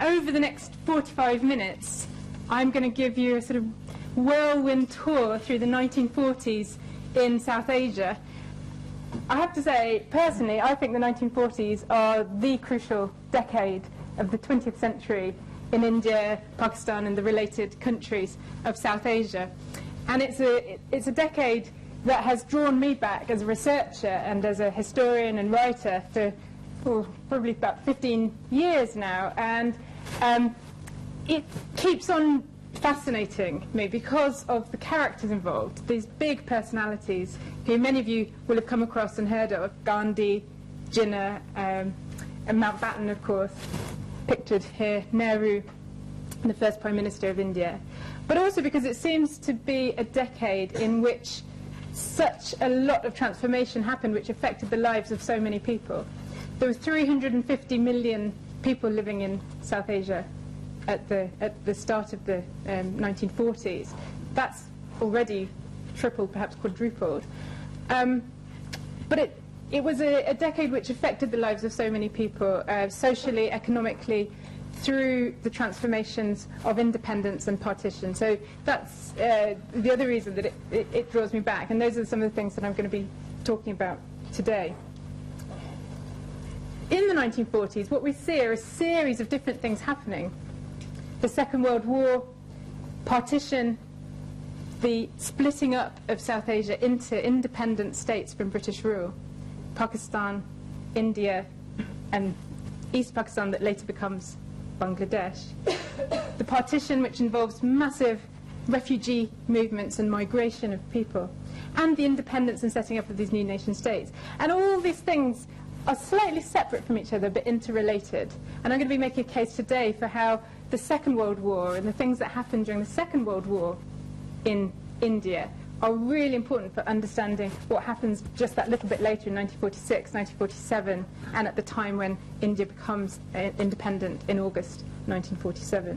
over the next 45 minutes, I'm going to give you a sort of whirlwind tour through the 1940s in South Asia. I have to say, personally, I think the 1940s are the crucial decade of the 20th century in India, Pakistan, and the related countries of South Asia. And it's a decade that has drawn me back as a researcher and as a historian and writer for probably about 15 years now. And it keeps on fascinating me because of the characters involved, these big personalities who many of you will have come across and heard of: Gandhi, Jinnah, and Mountbatten, of course, pictured here, Nehru, the first Prime Minister of India. But also because it seems to be a decade in which such a lot of transformation happened which affected the lives of so many people. There were 350 million people living in South Asia at the start of the 1940s. That's already tripled, perhaps quadrupled. But it was a decade which affected the lives of so many people, socially, economically, through the transformations of independence and partition. So that's the other reason that it draws me back. And those are some of the things that I'm going to be talking about today. In the 1940s, what we see are a series of different things happening. The Second World War, partition, the splitting up of South Asia into independent states from British rule, Pakistan, India, and East Pakistan that later becomes Bangladesh. The partition, which involves massive refugee movements and migration of people, and the independence and setting up of these new nation states. And all these things are slightly separate from each other but interrelated. And I'm going to be making a case today for how the Second World War and the things that happened during the Second World War in India are really important for understanding what happens just that little bit later in 1946, 1947, and at the time when India becomes independent in August 1947.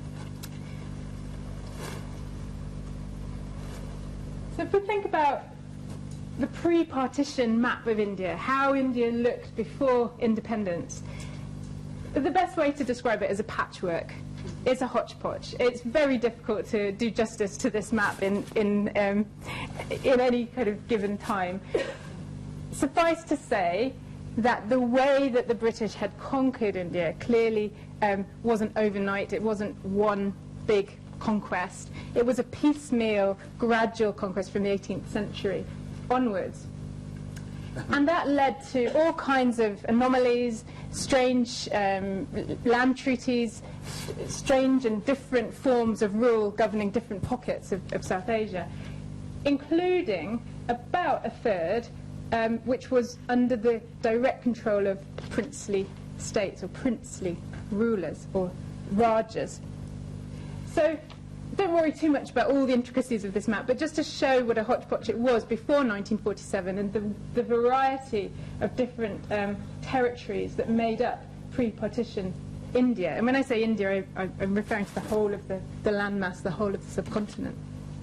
So if we think about the pre-partition map of India, how India looked before independence, the best way to describe it is a patchwork. It's a hodgepodge. It's very difficult to do justice to this map in any kind of given time. Suffice to say that the way that the British had conquered India clearly wasn't overnight. It wasn't one big conquest. It was a piecemeal, gradual conquest from the 18th century onwards. And that led to all kinds of anomalies, strange land treaties, strange and different forms of rule governing different pockets of South Asia, including about a third which was under the direct control of princely states or princely rulers or rajas. So don't worry too much about all the intricacies of this map, but just to show what a hodgepodge it was before 1947 and the variety of different territories that made up pre-partition India. And when I say India, I'm referring to the whole of the landmass, the whole of the subcontinent.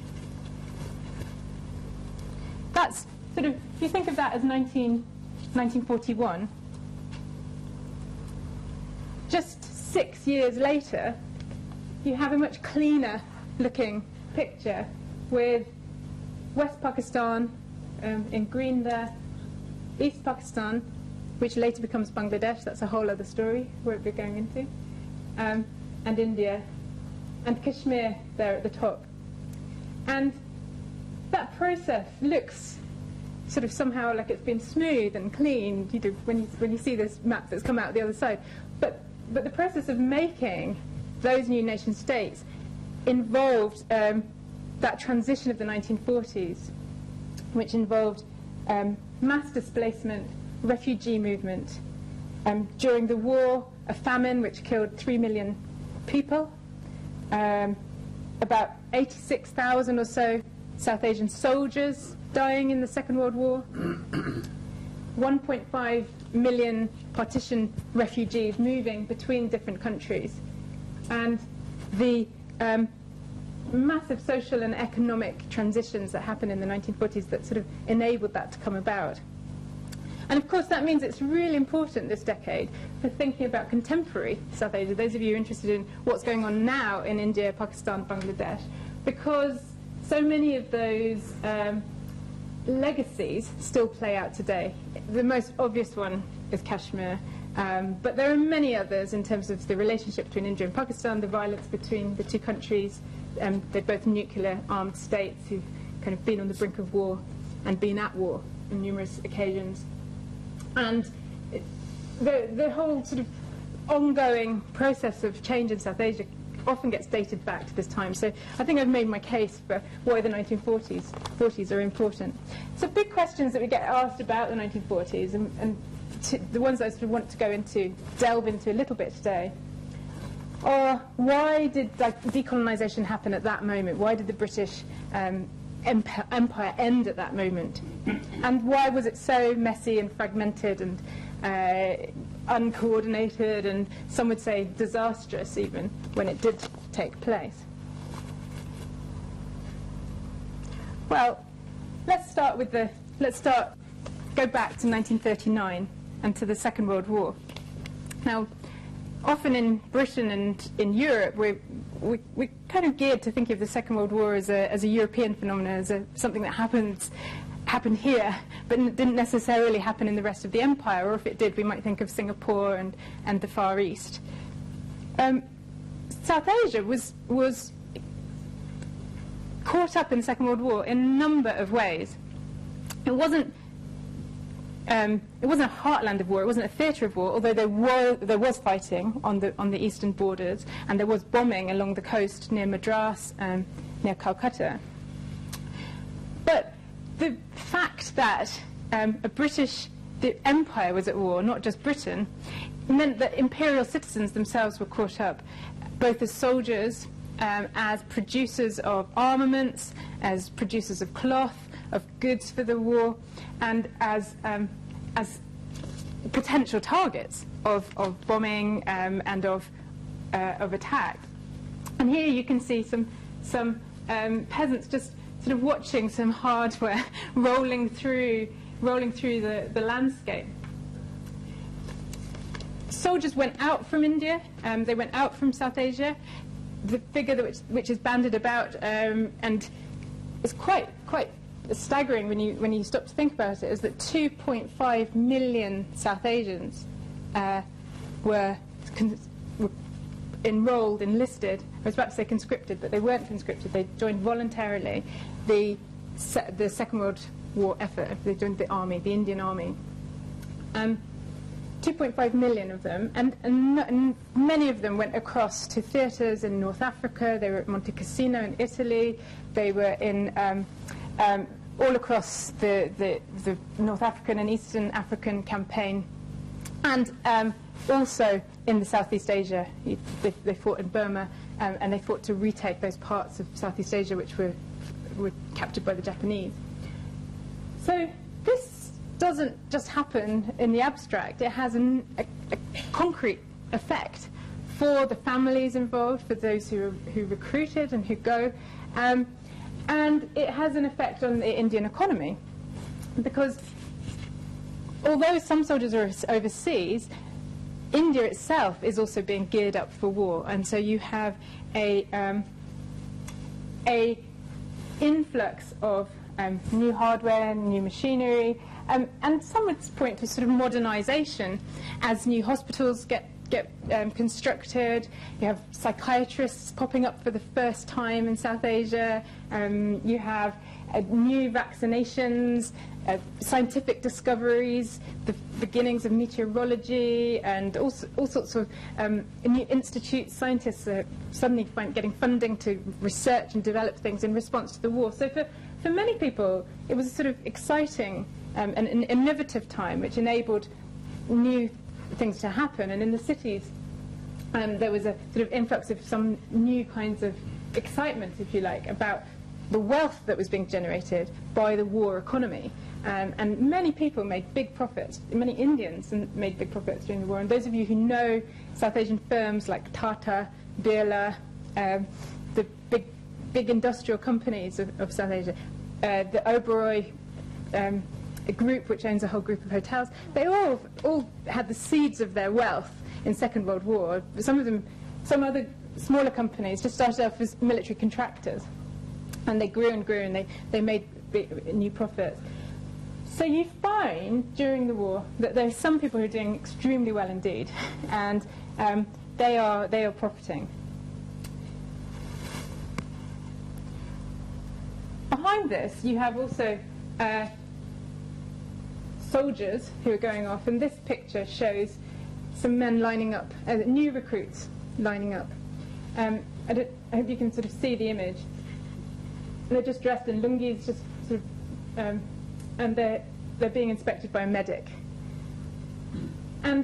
That's sort of, if you think of that as 1941, just 6 years later, you have a much cleaner looking picture with West Pakistan in green there, East Pakistan, which later becomes Bangladesh, that's a whole other story we're going into, and India, and Kashmir there at the top. And that process looks sort of somehow like it's been smooth and clean, you know, when you see this map that's come out the other side. But the process of making those new nation states involved that transition of the 1940s, which involved mass displacement, refugee movement. During the war, a famine which killed 3 million people, about 86,000 or so South Asian soldiers dying in the Second World War, 1.5 million partition refugees moving between different countries, and the massive social and economic transitions that happened in the 1940s that sort of enabled that to come about. And of course that means it's really important this decade for thinking about contemporary South Asia, those of you interested in what's going on now in India, Pakistan, Bangladesh, because so many of those legacies still play out today. The most obvious one is Kashmir, but there are many others in terms of the relationship between India and Pakistan, the violence between the two countries. They're both nuclear armed states who've kind of been on the brink of war and been at war on numerous occasions. And the whole sort of ongoing process of change in South Asia often gets dated back to this time. So I think I've made my case for why the 1940s are important. So big questions that we get asked about the 1940s, and the ones that I sort of want to delve into a little bit today, are why did decolonisation happen at that moment? Why did the British empire end at that moment? And why was it so messy and fragmented and uncoordinated, and some would say disastrous even, when it did take place? Well, go back to 1939 and to the Second World War. Now, often in Britain and in Europe, we're kind of geared to think of the Second World War as a European phenomenon, as something that happened here, but didn't necessarily happen in the rest of the empire, or if it did, we might think of Singapore and the Far East. South Asia was caught up in the Second World War in a number of ways. It wasn't a heartland of war. It wasn't a theatre of war, although there was fighting on the eastern borders, and there was bombing along the coast near Madras, near Calcutta. But the fact that the empire was at war, not just Britain, meant that imperial citizens themselves were caught up, both as soldiers, as producers of armaments, as producers of cloth, of goods for the war, and as potential targets of bombing and of attack. And here you can see some peasants just sort of watching some hardware rolling through the landscape. Soldiers went out from India, they went out from South Asia. The figure which is bandied about and is quite staggering when you stop to think about it, is that 2.5 million South Asians were enrolled, enlisted. I was about to say conscripted, but they weren't conscripted. They joined voluntarily the Second World War effort. They joined the army, the Indian Army. 2.5 million of them, and many of them went across to theatres in North Africa. They were at Monte Cassino in Italy. They were in all across the North African and Eastern African campaign, and also in the Southeast Asia. They fought in Burma, and they fought to retake those parts of Southeast Asia which were captured by the Japanese. So this doesn't just happen in the abstract. It has a concrete effect for the families involved, for those who recruited and who go, and it has an effect on the Indian economy, because although some soldiers are overseas, India itself is also being geared up for war, and so you have a influx of new hardware, new machinery, and some would point to sort of modernisation as new hospitals get constructed. You have psychiatrists popping up for the first time in South Asia. You have new vaccinations, scientific discoveries, the beginnings of meteorology, and all sorts of new institutes. Scientists are suddenly getting funding to research and develop things in response to the war. So for many people, it was a sort of exciting and an innovative time which enabled new things to happen. And in the cities, there was a sort of influx of some new kinds of excitement, if you like, about the wealth that was being generated by the war economy. And many people made big profits. Many Indians made big profits during the war. And those of you who know South Asian firms like Tata, Birla, the big industrial companies of South Asia, the Oberoi a group which owns a whole group of hotels. They all had the seeds of their wealth in Second World War. Some of them, some other smaller companies just started off as military contractors, and they grew and grew, and they made new profits. So you find during the war that there are some people who are doing extremely well indeed, and they are profiting. Behind this, you have also soldiers who are going off, and this picture shows some men lining up, new recruits lining up. I hope you can sort of see the image. They're just dressed in lungis, just sort of, and they're being inspected by a medic. And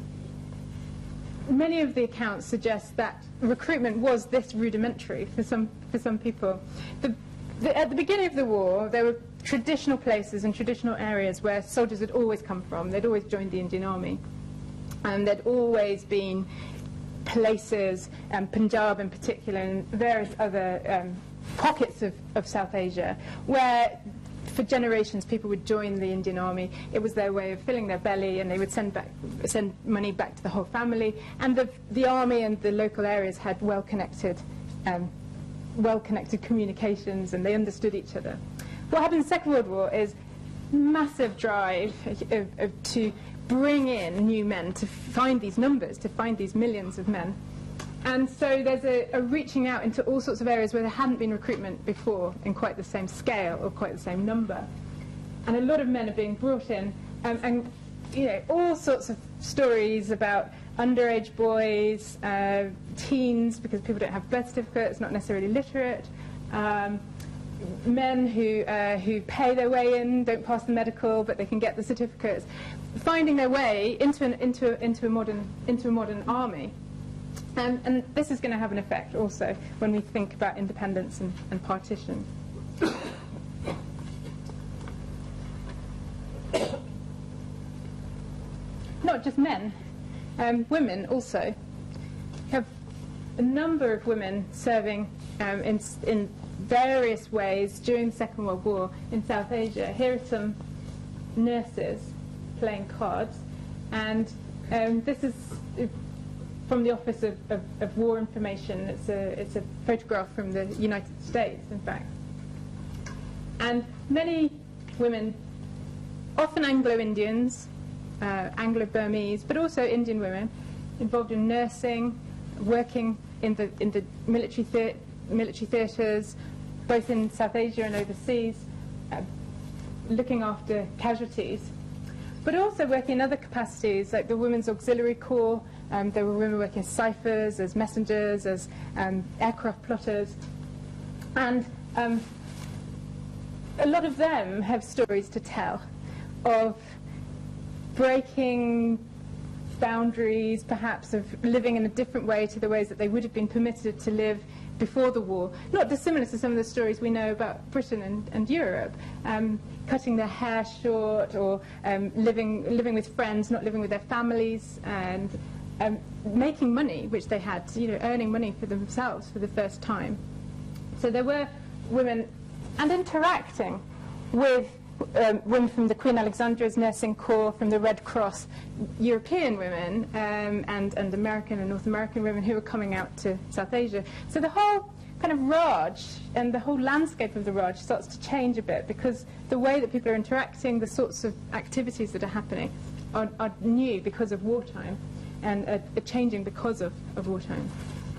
many of the accounts suggest that recruitment was this rudimentary for some people. At the beginning of the war, there were traditional places and traditional areas where soldiers had always come from. They'd always joined the Indian Army. And there'd always been places, Punjab in particular, and various other pockets of South Asia, where for generations people would join the Indian Army. It was their way of filling their belly, and they would send money back to the whole family. And the army and the local areas had well-connected communications, and they understood each other. What happened in the Second World War is massive drive to bring in new men, to find these numbers, to find these millions of men. And so there's a reaching out into all sorts of areas where there hadn't been recruitment before in quite the same scale or quite the same number. And a lot of men are being brought in, and you know, all sorts of stories about underage boys, teens, because people don't have birth certificates, not necessarily literate, men who pay their way in, don't pass the medical, but they can get the certificates, finding their way into a modern army. And this is going to have an effect also when we think about independence and partition. Not just men, women also. We have a number of women serving in various ways during the Second World War in South Asia. Here are some nurses playing cards, and this is from the Office of War Information. It's a photograph from the United States, in fact. And many women, often Anglo-Indians, Anglo-Burmese, but also Indian women, involved in nursing, working in the military theatres, both in South Asia and overseas, looking after casualties, but also working in other capacities, like the Women's Auxiliary Corps. There were women working as ciphers, as messengers, as aircraft plotters. And a lot of them have stories to tell of breaking boundaries, perhaps of living in a different way to the ways that they would have been permitted to live before the war. Not dissimilar to some of the stories we know about Britain and Europe, cutting their hair short, or living with friends, not living with their families, and making money, which they had, earning money for themselves for the first time. So there were women, and interacting with women from the Queen Alexandra's Nursing Corps, from the Red Cross, European women, and American and North American women who were coming out to South Asia. So the whole kind of Raj and the whole landscape of the Raj starts to change a bit, because the way that people are interacting, the sorts of activities that are happening are new because of wartime, and are changing because of wartime.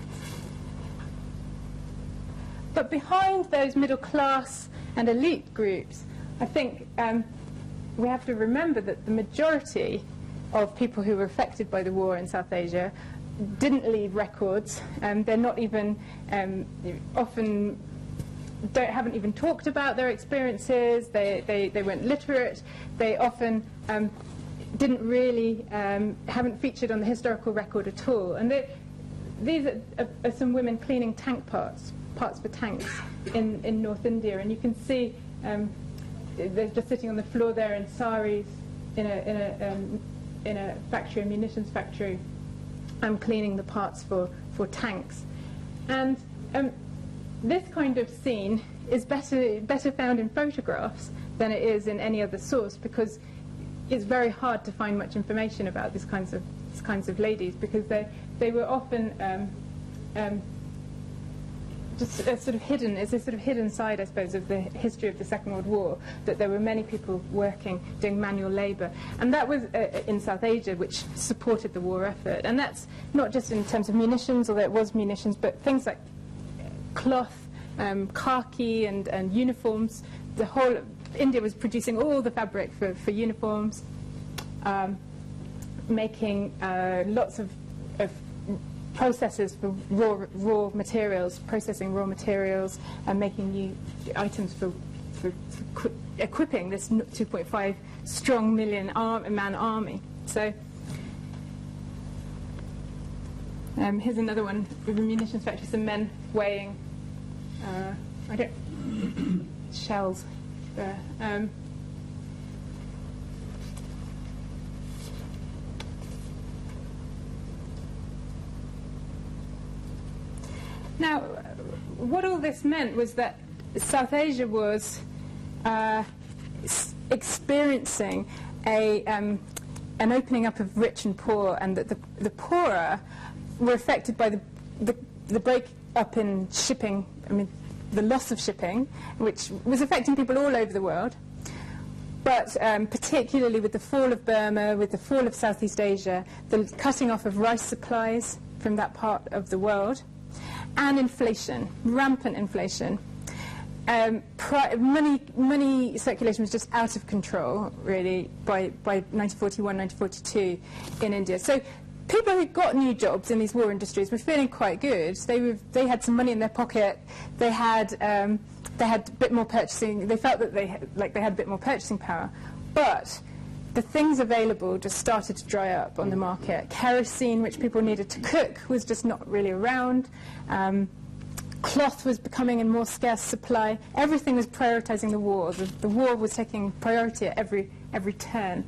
But behind those middle class and elite groups, I think we have to remember that the majority of people who were affected by the war in South Asia didn't leave records. They're not even, often haven't even talked about their experiences. They weren't literate. They often didn't really, haven't featured on the historical record at all. And these are some women cleaning tank parts for tanks in North India. And you can see they're just sitting on the floor there in saris in a factory, a munitions factory, cleaning the parts for tanks. And this kind of scene is better found in photographs than it is in any other source, because it's very hard to find much information about these kinds of ladies, because they were often just sort of hidden. It's a sort of hidden side, I suppose, of the history of the Second World War, that there were many people working, doing manual labour. And that was in South Asia, which supported the war effort. And that's not just in terms of munitions, although it was munitions, but things like cloth, khaki and uniforms. The whole India was producing all the fabric for uniforms, making lots of processes for raw materials, processing raw materials, and making new items for equipping this 2.5 strong million man army. So here's another one with a munitions factory, some men weighing shells there. Now, what all this meant was that South Asia was experiencing an opening up of rich and poor, and that the poorer were affected by the break up in shipping, the loss of shipping, which was affecting people all over the world, but particularly with the fall of Burma, with the fall of Southeast Asia, the cutting off of rice supplies from that part of the world, and inflation, rampant inflation. Money circulation was just out of control, really, by 1941, 1942 in India. So people who got new jobs in these war industries were feeling quite good. They had some money in their pocket. They had a bit more purchasing. They felt that they had a bit more purchasing power. But the things available just started to dry up on the market. Kerosene, which people needed to cook, was just not really around. Cloth was becoming a more scarce supply. Everything was prioritizing the war. The war was taking priority at every turn.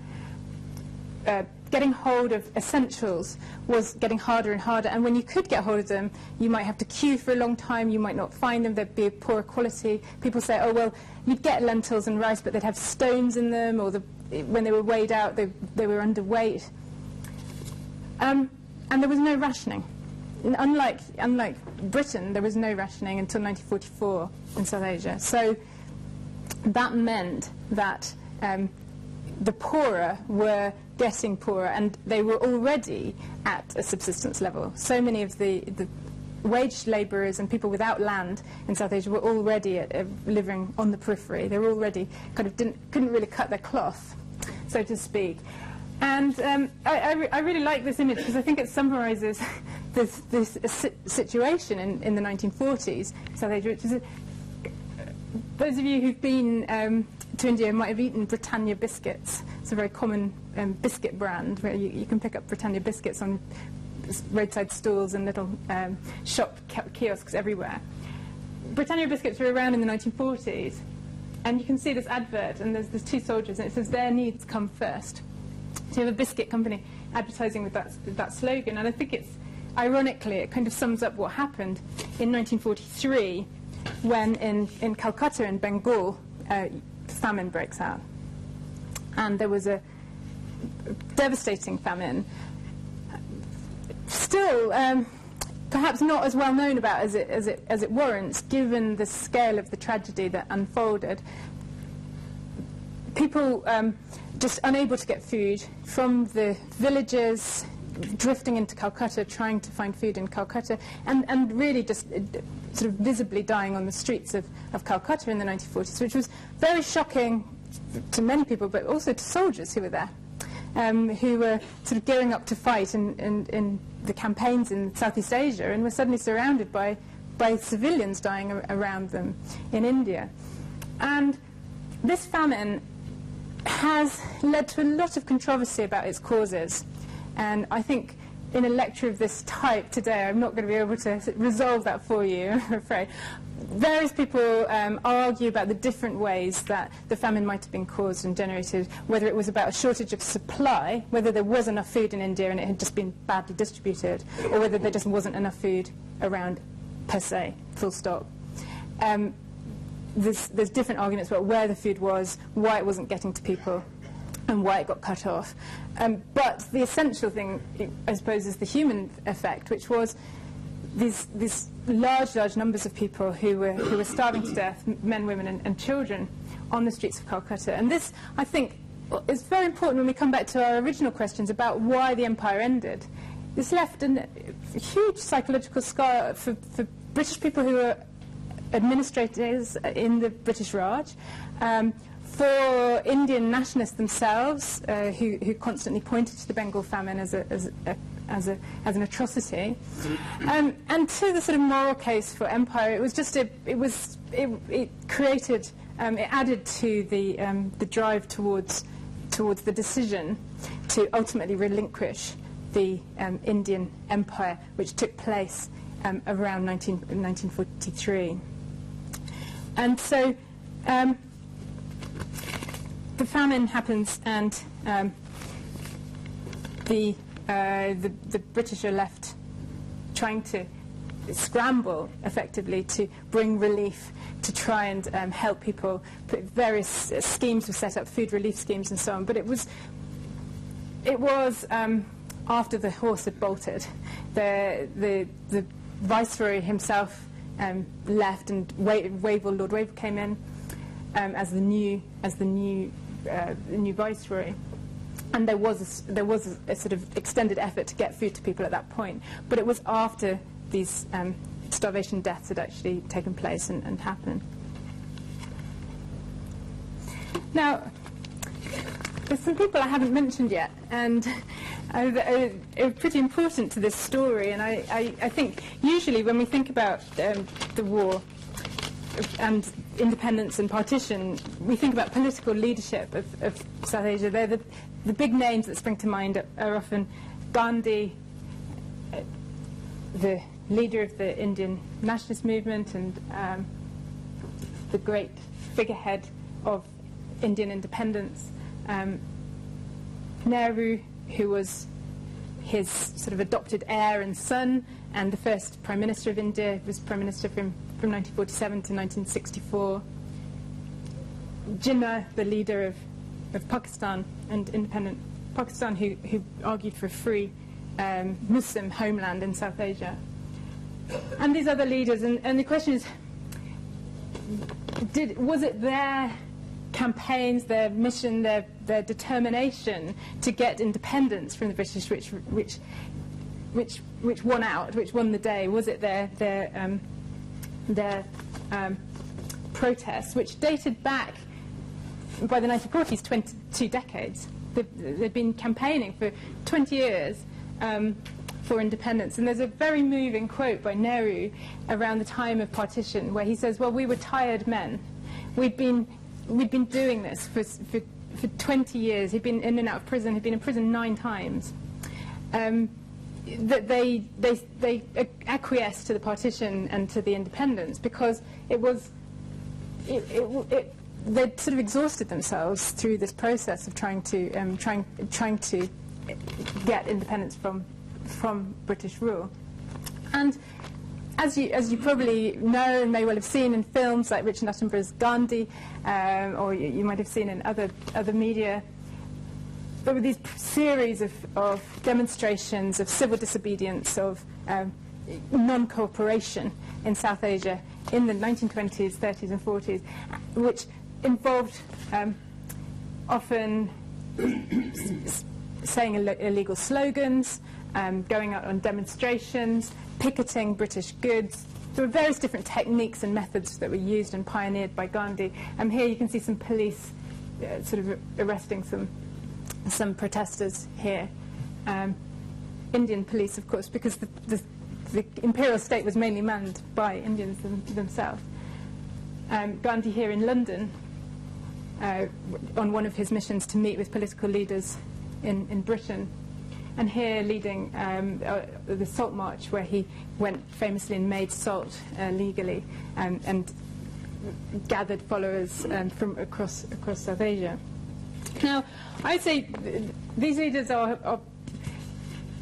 Getting hold of essentials was getting harder and harder, and when you could get hold of them, you might have to queue for a long time, you might not find them, there'd be poorer quality. People say, oh, well, you'd get lentils and rice, but they'd have stones in them, or when they were weighed out, they were underweight. And there was no rationing. Unlike Britain, there was no rationing until 1944 in South Asia. So that meant that the poorer were getting poorer, and they were already at a subsistence level. So many of the wage labourers and people without land in South Asia were already living on the periphery. They were already couldn't really cut their cloth, so to speak. And I really like this image because I think it summarises this situation in the 1940s, South Asia, which is those of you who've been to India might have eaten Britannia biscuits. It's a very common biscuit brand where you can pick up Britannia biscuits on roadside stalls and little shop kiosks everywhere. Britannia biscuits were around in the 1940s, and you can see this advert, and there's two soldiers, and it says their needs come first. So you have a biscuit company advertising with that slogan, and I think it's, ironically, it kind of sums up what happened in 1943 when in Calcutta in Bengal famine breaks out. And there was a devastating famine, still perhaps not as well known about as it warrants, given the scale of the tragedy that unfolded. People just unable to get food from the villages, drifting into Calcutta, trying to find food in Calcutta, and really just sort of visibly dying on the streets of Calcutta in the 1940s, which was very shocking to many people, but also to soldiers who were there, who were sort of gearing up to fight in the campaigns in Southeast Asia, and were suddenly surrounded by civilians dying around them in India. And this famine has led to a lot of controversy about its causes. And I think in a lecture of this type today, I'm not going to be able to resolve that for you, I'm afraid. Various people argue about the different ways that the famine might have been caused and generated, whether it was about a shortage of supply, whether there was enough food in India and it had just been badly distributed, or whether there just wasn't enough food around per se, full stop. there's different arguments about where the food was, why it wasn't getting to people, and why it got cut off. But the essential thing, I suppose, is the human effect, which was these large numbers of people who were starving to death, men, women, and children, on the streets of Calcutta. And this, I think, is very important when we come back to our original questions about why the empire ended. This left a huge psychological scar for British people who were administrators in the British Raj, for Indian nationalists themselves, who constantly pointed to the Bengal famine as an atrocity, and to the sort of moral case for empire. It was just it created, it added to the drive towards the decision to ultimately relinquish the Indian empire, which took place around 1943. And so the famine happens, and the British are left trying to scramble effectively to bring relief, to try and help people. Various schemes were set up, food relief schemes and so on. But it was after the horse had bolted. The Viceroy himself left, and Lord Wavell came in as the new Viceroy. And there was a sort of extended effort to get food to people at that point. But it was after these starvation deaths had actually taken place and happened. Now, there's some people I haven't mentioned yet, and are pretty important to this story. And I think usually when we think about the war and independence and partition, we think about political leadership of South Asia. They're the big names that spring to mind are often Gandhi, the leader of the Indian nationalist movement, and the great figurehead of Indian independence, Nehru, who was his sort of adopted heir and son, and the first Prime Minister of India, was Prime Minister from 1947 to 1964. Jinnah, the leader of Pakistan and independent Pakistan, who argued for a free Muslim homeland in South Asia. And these other leaders, and the question is, was it their campaigns, their mission, their determination to get independence from the British which won out, which won the day? Was it their protests, which dated back by the 1940s, 22 decades? They'd been campaigning for 20 years for independence. And there's a very moving quote by Nehru around the time of partition, where he says, well, we were tired men. We'd been doing this for 20 years. He'd been in and out of prison. He'd been in prison 9 times. That they acquiesced to the partition and to the independence because they'd sort of exhausted themselves through this process of trying to get independence from British rule. And as you probably know and may well have seen in films like Richard Attenborough's Gandhi, or you might have seen in other media, there were these series of demonstrations of civil disobedience, of non-cooperation in South Asia in the 1920s, 30s and 40s, which involved often saying illegal slogans, going out on demonstrations, picketing British goods. There were various different techniques and methods that were used and pioneered by Gandhi. Here you can see some police sort of arresting some protesters here. Indian police, of course, because the imperial state was mainly manned by Indians themselves. Gandhi here in London on one of his missions to meet with political leaders in Britain, and here leading the Salt March, where he went famously and made salt legally, and gathered followers from across South Asia. Now, I'd say these leaders are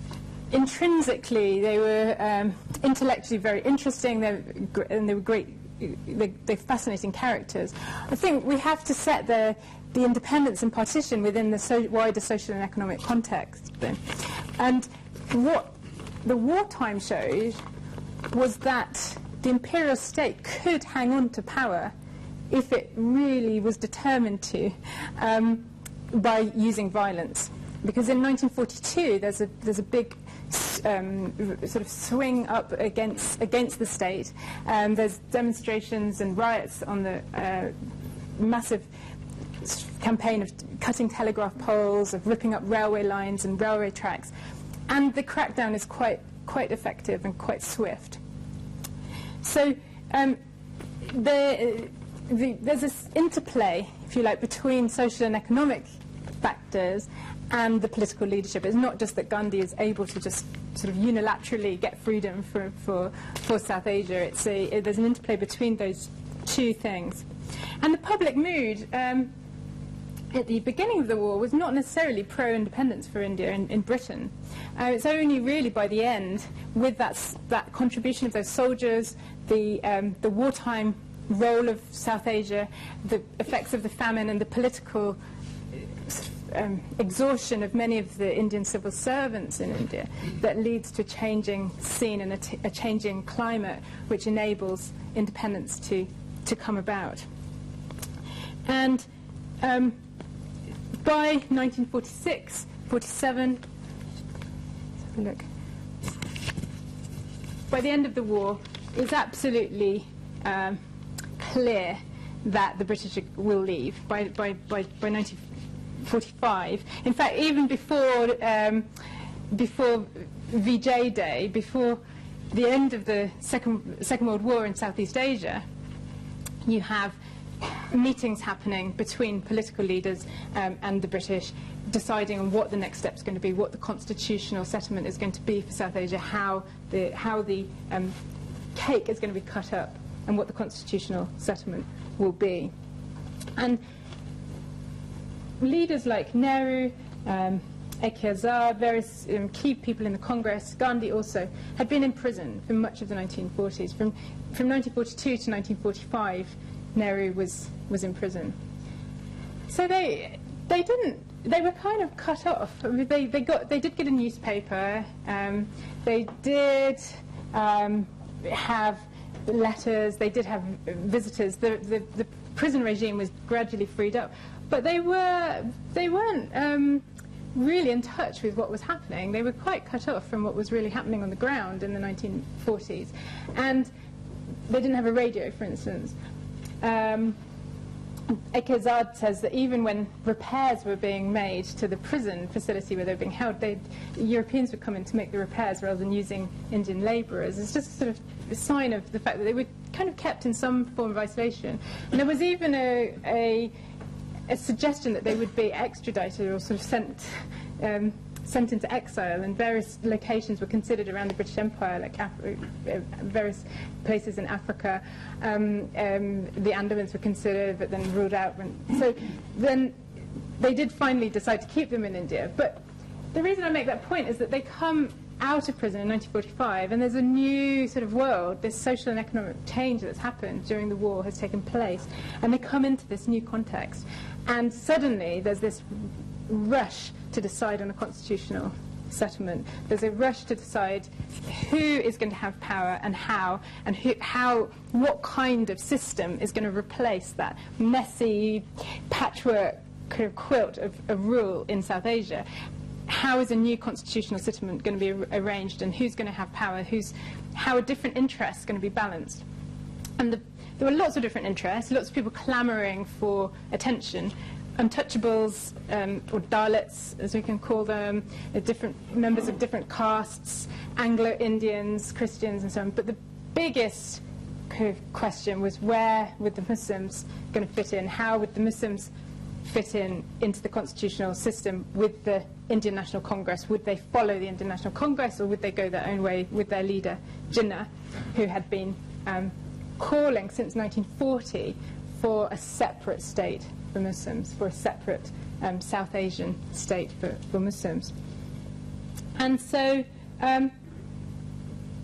intrinsically, they were intellectually very interesting, and they were great they're fascinating characters. I think we have to set the independence and partition within the wider social and economic context. And what the wartime showed was that the imperial state could hang on to power if it really was determined to, by using violence. Because in 1942 there's a big sort of swing up against the state. There's demonstrations and riots on the massive campaign of cutting telegraph poles, of ripping up railway lines and railway tracks, and the crackdown is quite effective and quite swift. So there's this interplay, if you like, between social and economic factors and the political leadership. It's not just that Gandhi is able to just sort of unilaterally get freedom for South Asia. There's an interplay between those two things. And the public mood at the beginning of the war was not necessarily pro-independence for India in Britain. It's only really by the end, with that contribution of those soldiers, the wartime role of South Asia, the effects of the famine, and the political exhaustion of many of the Indian civil servants in India, that leads to a changing scene and a changing climate, which enables independence to come about. And by 1946, 47, let's have a look. By the end of the war, it's absolutely clear that the British will leave by 1945. In fact, even before VJ Day, before the end of the Second World War in Southeast Asia, you have meetings happening between political leaders and the British, deciding on what the next step is going to be, what the constitutional settlement is going to be for South Asia, how the cake is going to be cut up, and what the constitutional settlement will be. And leaders like Nehru, A.K. Azad, various key people in the Congress, Gandhi also, had been in prison for much of the 1940s. From 1942 to 1945, Nehru was in prison. So they were kind of cut off. I mean, they did get a newspaper. They did have letters. They did have visitors. The prison regime was gradually freed up, but they weren't really in touch with what was happening. They were quite cut off from what was really happening on the ground in the 1940s, and they didn't have a radio, for instance. A.K. Azad says that even when repairs were being made to the prison facility where they were being held, Europeans would come in to make the repairs rather than using Indian labourers. It's just sort of a sign of the fact that they were kind of kept in some form of isolation. And there was even a suggestion that they would be extradited or sort of sent into exile, and various locations were considered around the British Empire, like various places in Africa. The Andamans were considered, but then ruled out. So then they did finally decide to keep them in India. But the reason I make that point is that they come out of prison in 1945, and there's a new sort of world. This social and economic change that's happened during the war has taken place, and they come into this new context. And suddenly there's this rush to decide on a constitutional settlement. There's a rush to decide who is going to have power and how, and what kind of system is going to replace that messy patchwork kind of quilt of rule in South Asia. How is a new constitutional settlement going to be arranged, and who's going to have power? How are different interests going to be balanced? And there were lots of different interests, lots of people clamouring for attention. Untouchables, or Dalits, as we can call them, different members of different castes, Anglo-Indians, Christians, and so on. But the biggest kind of question was, where would the Muslims going to fit in? How would the Muslims fit into the constitutional system with the Indian National Congress? Would they follow the Indian National Congress, or would they go their own way with their leader, Jinnah, who had been calling since 1940 for a separate state for Muslims, for a separate South Asian state for Muslims? And so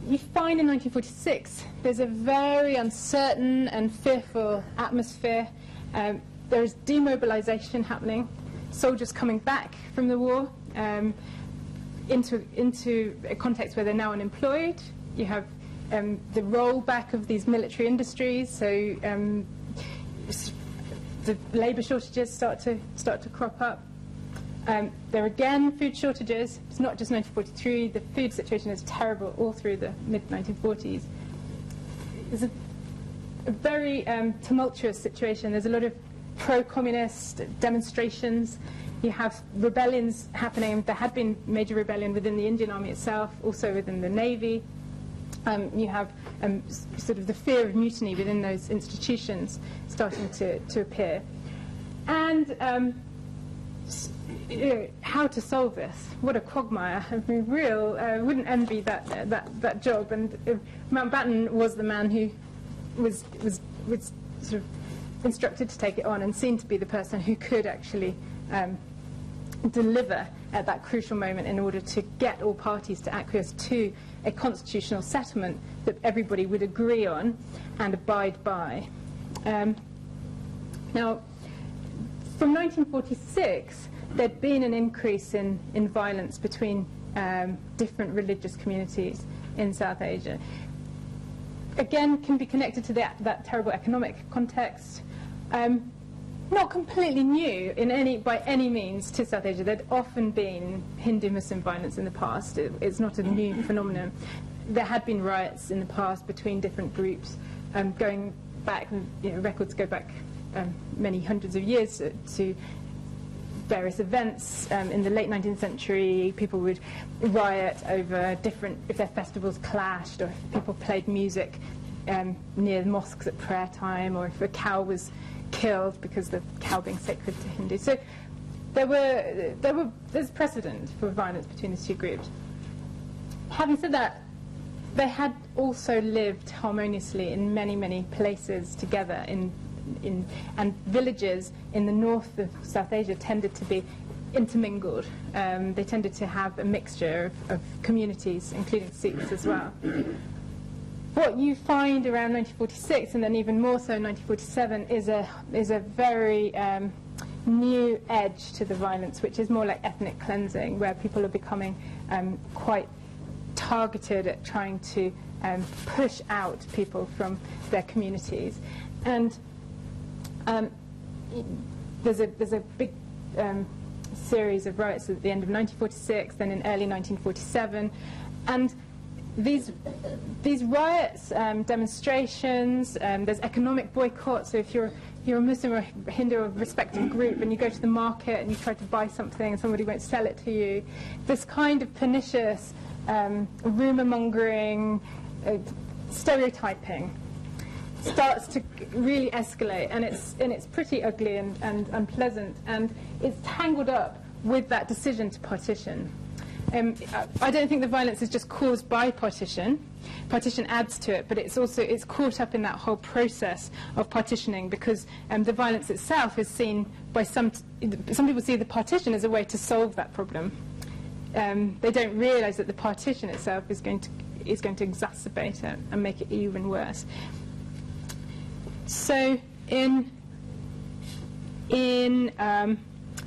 you find in 1946 there's a very uncertain and fearful atmosphere. There is demobilization happening, soldiers coming back from the war into a context where they're now unemployed. You have the rollback of these military industries, so the labour shortages start to crop up. There are again food shortages. It's not just 1943. The food situation is terrible all through the mid-1940s. It's a very tumultuous situation. There's a lot of pro-communist demonstrations. You have rebellions happening. There had been major rebellion within the Indian Army itself, also within the Navy. You have sort of the fear of mutiny within those institutions starting to appear. And how to solve this? What a quagmire! I mean, wouldn't envy that job. And Mountbatten was the man who was sort of instructed to take it on and seen to be the person who could actually deliver at that crucial moment in order to get all parties to acquiesce to a constitutional settlement that everybody would agree on and abide by. Now, from 1946, there'd been an increase in violence between different religious communities in South Asia. Again, can be connected to that terrible economic context. Not completely new by any means to South Asia. There'd often been Hindu-Muslim violence in the past. It's not a new phenomenon. There had been riots in the past between different groups, going back, records go back many hundreds of years to various events. In the late 19th century, people would riot over if their festivals clashed, or if people played music near mosques at prayer time, or if a cow was killed because the cow being sacred to Hindus. So there's precedent for violence between the two groups. Having said that, they had also lived harmoniously in many, many places together, and villages in the north of South Asia tended to be intermingled. They tended to have a mixture of communities, including Sikhs as well. What you find around 1946, and then even more so in 1947, is a very new edge to the violence, which is more like ethnic cleansing, where people are becoming quite targeted at trying to push out people from their communities. And there's a big series of riots at the end of 1946, then in early 1947, and these riots, demonstrations, there's economic boycott. So if you're a Muslim or a Hindu or a respected group and you go to the market and you try to buy something and somebody won't sell it to you, this kind of pernicious rumour-mongering, stereotyping starts to really escalate, and it's pretty ugly and unpleasant, and it's tangled up with that decision to partition. I don't think the violence is just caused by partition. Partition adds to it, but it's caught up in that whole process of partitioning, because the violence itself is seen by some people see the partition as a way to solve that problem. They don't realise that the partition itself is going to exacerbate it and make it even worse. So in the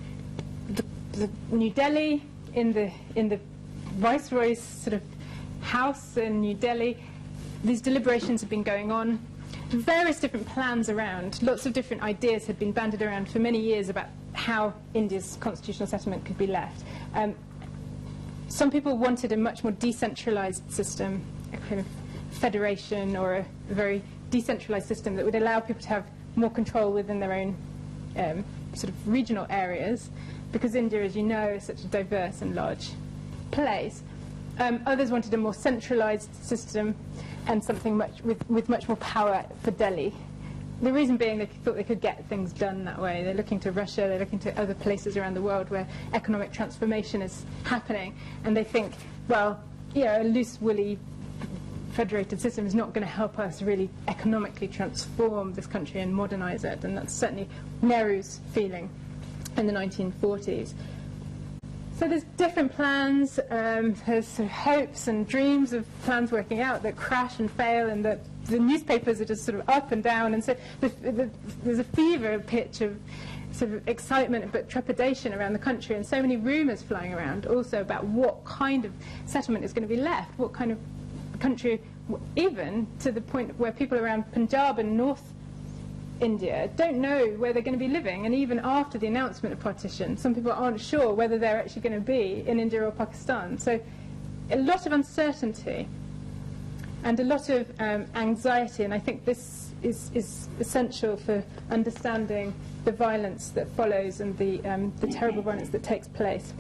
New Delhi, in the Viceroy's sort of house in New Delhi, these deliberations have been going on. Various different plans around, lots of different ideas had been bandied around for many years about how India's constitutional settlement could be left. Some people wanted a much more decentralised system, a kind of federation or a very decentralised system that would allow people to have more control within their own sort of regional areas, because India, as you know, is such a diverse and large place. Others wanted a more centralised system and something with much more power for Delhi. The reason being they thought they could get things done that way. They're looking to Russia, they're looking to other places around the world where economic transformation is happening, and they think, well, a loose, woolly, federated system is not going to help us really economically transform this country and modernise it, and that's certainly Nehru's feeling in the 1940s. So there's different plans, there's sort of hopes and dreams of plans working out that crash and fail, and that the newspapers are just sort of up and down, and so there's a fever pitch of sort of excitement but trepidation around the country, and so many rumours flying around also about what kind of settlement is going to be left, what kind of country, even to the point where people around Punjab and North India don't know where they're going to be living, and even after the announcement of partition, some people aren't sure whether they're actually going to be in India or Pakistan. So a lot of uncertainty and a lot of anxiety, and I think this is essential for understanding the violence that follows and the terrible violence that takes place.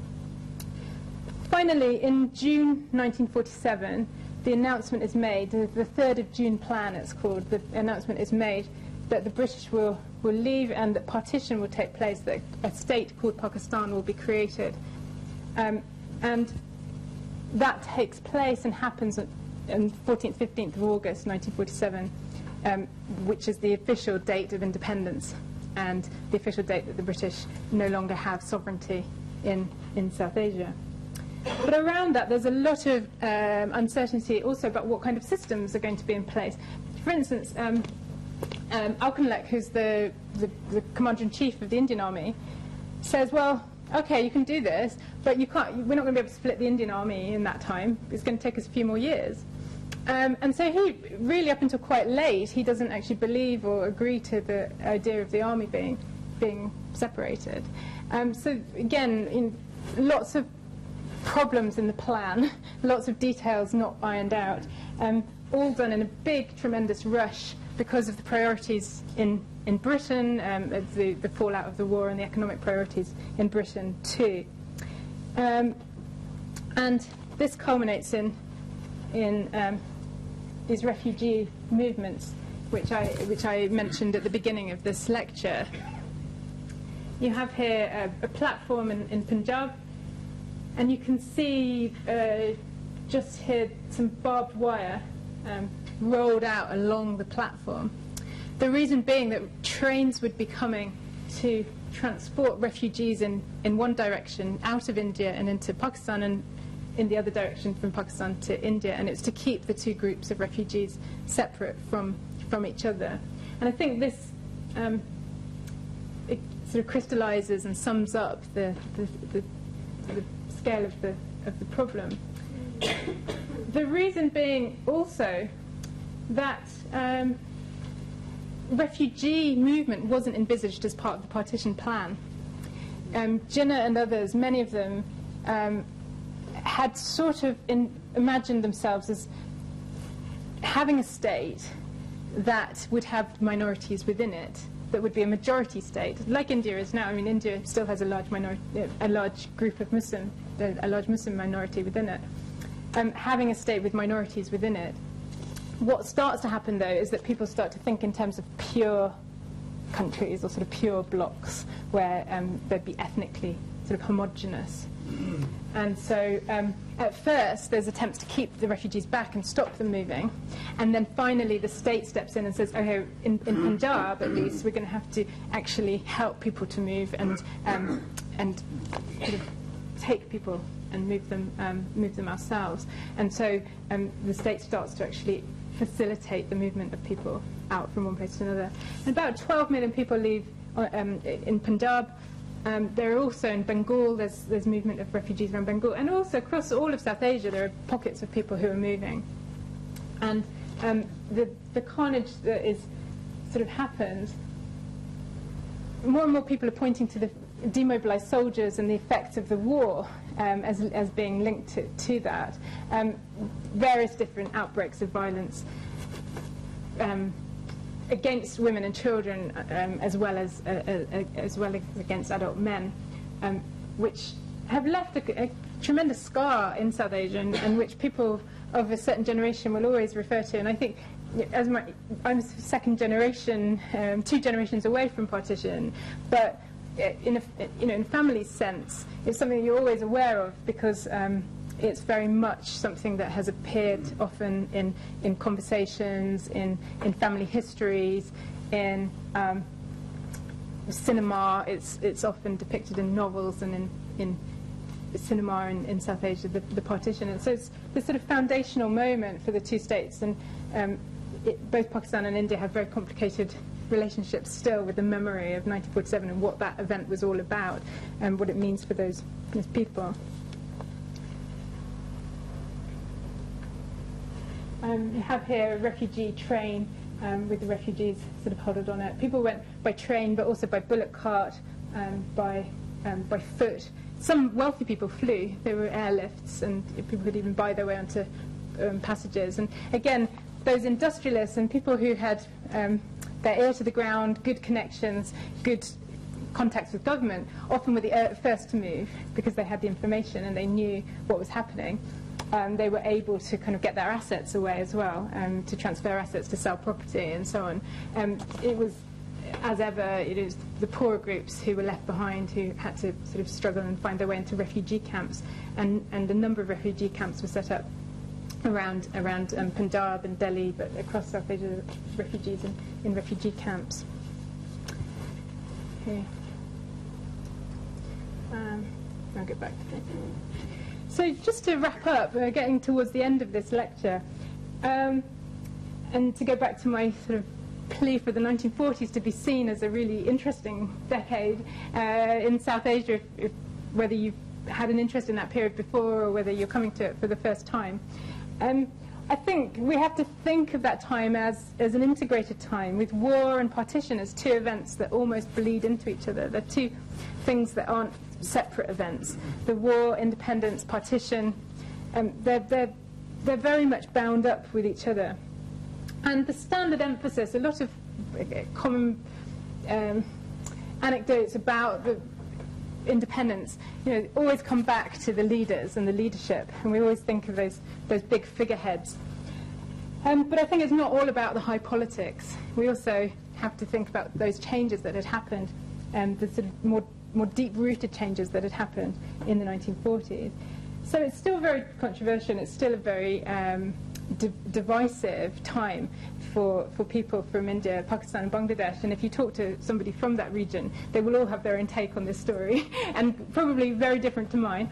Finally, in June 1947, the announcement is made, the 3rd of June plan it's called, the announcement is made that the British will leave and that partition will take place, that a state called Pakistan will be created. And that takes place and happens on 14th, 15th of August 1947, which is the official date of independence and the official date that the British no longer have sovereignty in South Asia. But around that, there's a lot of uncertainty also about what kind of systems are going to be in place. For instance, Auchinleck, who's the Commander-in-Chief of the Indian Army, says, well, okay, you can do this, but you can't, we're not going to be able to split the Indian Army in that time. It's going to take us a few more years. And so he, really up until quite late, he doesn't actually believe or agree to the idea of the army being separated. So again, lots of problems in the plan, lots of details not ironed out, all done in a big, tremendous rush because of the priorities in Britain, the fallout of the war and the economic priorities in Britain too. And this culminates in these refugee movements, which I mentioned at the beginning of this lecture. You have here a platform in Punjab, and you can see just here some barbed wire rolled out along the platform. The reason being that trains would be coming to transport refugees in one direction out of India and into Pakistan, and in the other direction from Pakistan to India, and it's to keep the two groups of refugees separate from each other. And I think this it sort of crystallizes and sums up the scale of the problem. The reason being also that refugee movement wasn't envisaged as part of the partition plan. Jinnah and others, many of them, had sort of imagined themselves as having a state that would have minorities within it, that would be a majority state, like India is now. I mean, India still has a large minority, a large group of Muslim, a large Muslim minority within it. Having a state with minorities within it. What starts to happen, though, is that people start to think in terms of pure countries or sort of pure blocks where they'd be ethnically sort of homogenous. And so at first there's attempts to keep the refugees back and stop them moving, and then finally the state steps in and says, okay, in Punjab at least we're going to have to actually help people to move and sort of take people and move them ourselves. And so the state starts to actually facilitate the movement of people out from one place to another. And about 12 million people leave in Punjab. There are also in Bengal, there's movement of refugees around Bengal, and also across all of South Asia there are pockets of people who are moving. And the carnage that is sort of happens, more and more people are pointing to the demobilized soldiers and the effects of the war as being linked to that. Various different outbreaks of violence against women and children, as well as against adult men, which have left a tremendous scar in South Asia, and which people of a certain generation will always refer to. And I think, I'm second generation, 2 generations away from partition, but in a family sense, it's something you're always aware of, because it's very much something that has appeared often in conversations, in family histories, in cinema. It's often depicted in novels and in cinema in South Asia, the partition. And so it's this sort of foundational moment for the two states. And both Pakistan and India have very complicated relationships still with the memory of 1947 and what that event was all about and what it means for those people. You have here a refugee train with the refugees sort of huddled on it. People went by train, but also by bullock cart, by foot. Some wealthy people flew. There were airlifts, and people could even buy their way onto passages. And again, those industrialists and people who had their ear to the ground, good connections, good contacts with government, often were the first to move because they had the information and they knew what was happening. They were able to kind of get their assets away as well, to transfer assets, to sell property and so on. It was, as ever, it is the poorer groups who were left behind who had to sort of struggle and find their way into refugee camps. And a number of refugee camps were set up around Punjab and Delhi, but across South Asia, refugees in refugee camps. Okay. I'll get back to it. So just to wrap up, we're getting towards the end of this lecture, and to go back to my sort of plea for the 1940s to be seen as a really interesting decade in South Asia, whether you've had an interest in that period before or whether you're coming to it for the first time. I think we have to think of that time as an integrated time, with war and partition as two events that almost bleed into each other. They're two things that aren't separate events. The war, independence, partition, they're very much bound up with each other. And the standard emphasis, a lot of common anecdotes about the independence, always come back to the leaders and the leadership, and we always think of those big figureheads. But I think it's not all about the high politics. We also have to think about those changes that had happened, the sort of more deep-rooted changes that had happened in the 1940s. So it's still very controversial. It's still a very divisive time for people from India, Pakistan and Bangladesh, and if you talk to somebody from that region, they will all have their own take on this story, and probably very different to mine.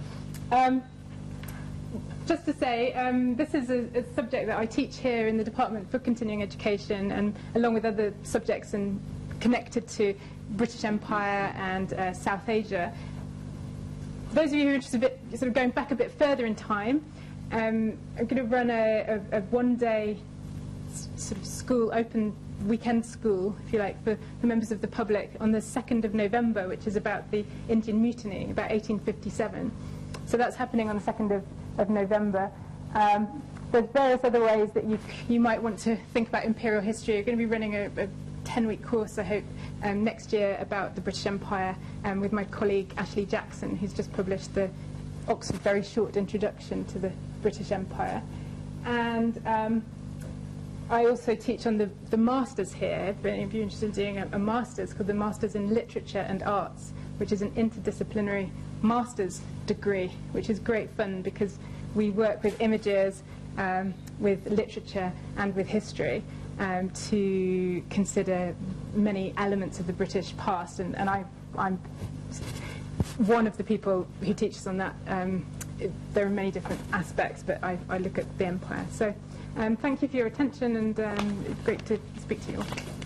Just to say, this is a subject that I teach here in the Department for Continuing Education, and along with other subjects and connected to British Empire and South Asia. Those of you who are interested sort of going back a bit further in time, I'm going to run a one-day sort of school, open weekend school, if you like, for the members of the public on the 2nd of November, which is about the Indian Mutiny, about 1857. So that's happening on the 2nd of November. There's various other ways that you might want to think about imperial history. You're going to be running a 10-week course, I hope, next year about the British Empire with my colleague Ashley Jackson, who's just published the Oxford Very Short Introduction to the British Empire. And I also teach on the Masters here, if any of you are interested in doing a Masters, called the Masters in Literature and Arts, which is an interdisciplinary Masters degree, which is great fun because we work with images, with literature and with history to consider many elements of the British past, and I'm one of the people who teaches on that. There are many different aspects, but I look at the empire. So thank you for your attention, and it's great to speak to you all.